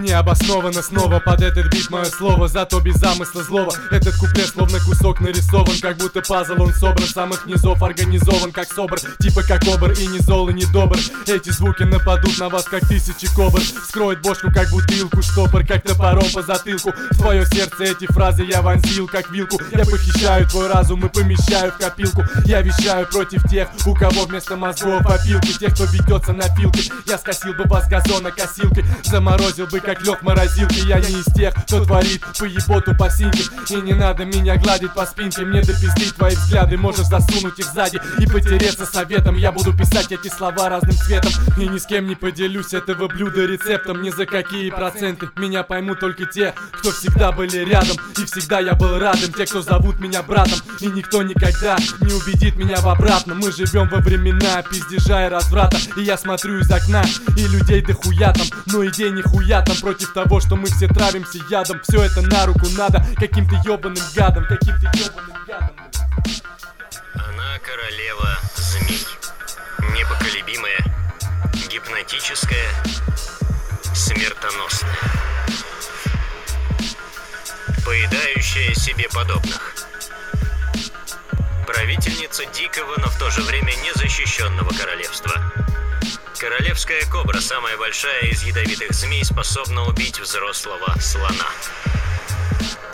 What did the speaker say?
Необоснованно снова под этот бит мое слово, зато без замысла злого. Этот куплет словно кусок нарисован, как будто пазл он собран, самых низов организован, как собор, типа как обр, и не зол, и не добр. Эти звуки нападут на вас, как тысячи кобр, вскроет бошку, как бутылку, штопор, как топором по затылку. В твое сердце эти фразы я вонзил, как вилку. Я похищаю твой разум и помещаю в копилку. Я вещаю против тех, у кого вместо мозгов опилки, тех, кто ведется на пилки. Я скосил бы вас газона косилкой, заморозил бы, как лед в морозилке. Я не из тех, кто творит поеботу по синьке. И не надо меня гладить по спинке, мне допиздить твои взгляды, можешь засунуть их сзади и потереться советом. Я буду писать эти слова разным цветом, и ни с кем не поделюсь этого блюда рецептом. Ни за какие проценты, меня поймут только те, кто всегда были рядом, и всегда я был радым. Те, кто зовут меня братом, и никто никогда не убедит меня в обратном. Мы живем во времена пиздежа и разврата, и я смотрю из окна, и людей дохуя там, но идей нихуя там. Против того, что мы все травимся ядом, все это на руку надо каким-то ебаным гадом, каким-то ебаным гадом. Она королева змей, непоколебимая, гипнотическая, смертоносная, поедающая себе подобных, правительница дикого, но в то же время незащищенного королевства. Королевская кобра, самая большая из ядовитых змей, способна убить взрослого слона.